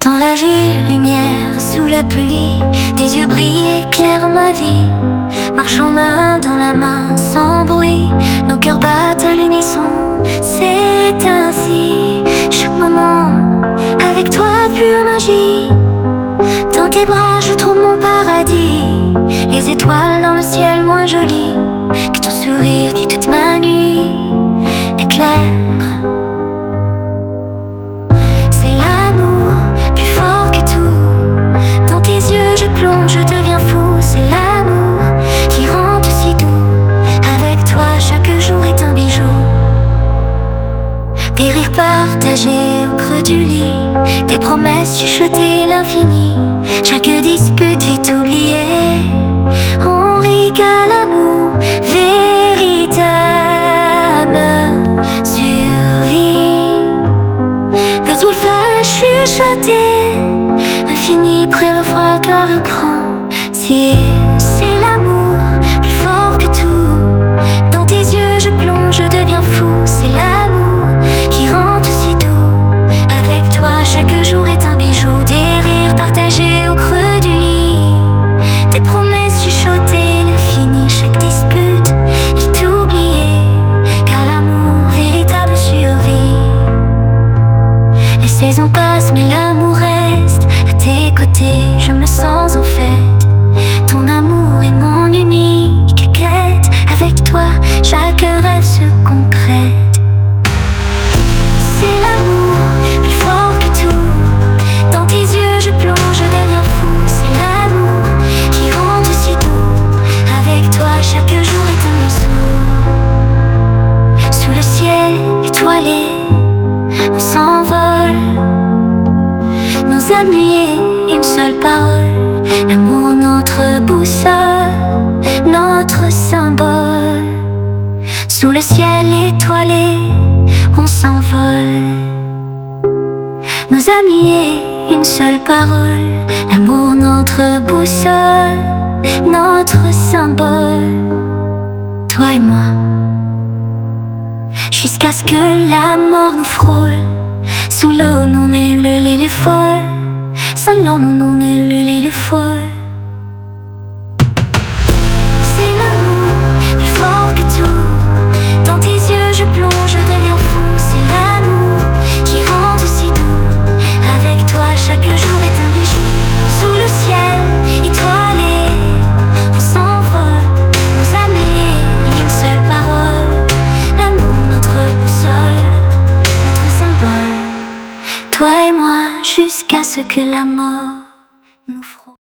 Dans la rue, lumière sous la pluie, des yeux brillent, éclairent ma vie. Marchons main dans la main, sans bruit, nos cœurs battent à l'unisson. C'est ainsi, chaque moment, avec toi pure magie. Dans tes bras je trouve mon paradis, les étoiles dans le ciel moins jolies que ton sourire qui toute ma nuit éclaire. C'est l'amour, plus fort que tout. Dans tes yeux je plonge, je deviens fou. C'est l'amour qui rend tout si doux. Avec toi chaque jour est un bijou. Des rires partagés au creux du lit, des promesses chuchotées l'infini. Chaque dispute vite oubliée, on rigole l'amour véritable survit. Dans tout le flash chuchoté, infini près le froid car le grand. Si c'est l'amour, plus fort que tout. Dans tes yeux je plonge, je deviens fou. C'est l'amour qui rend tout si doux. Avec toi chaque jour est un bijou. Des rires partagés au creux du lit, des promesses chuchotées l'infini. Chaque dispute est oubliée, car l'amour véritable survit. Les saisons passent mais l'amour reste. À tes côtés je me sens en fête. Ton amour est mon unique quête. Avec toi chaque rêve se concrète. C'est l'amour, plus fort que tout. Dans tes yeux je plonge, je deviens fou. C'est l'amour qui rend tout si doux. Avec toi chaque jour est un bisou. Sous le ciel étoilé, on s'envole. Nos amis et une seule parole. L'amour notre boussole, notre symbole. Sous le ciel étoilé, on s'envole. Nos amis et une seule parole. L'amour notre boussole, notre symbole. Toi et moi, jusqu'à ce que la mort nous frôle. Sous l'eau nous est l'île est folle. Sans l'eau nous est l'île est folle. C'est l'amour, plus fort que tout. Dans tes yeux je plonge, je deviens fou. C'est l'amour qui rend tout si doux. Avec toi chaque jour est un bijou. Sous le ciel étoilé, on s'envole. Nos amis et une seule parole. L'amour notre boussole, notre symbole. Toi et moi jusqu'à ce que la mort nous frôle.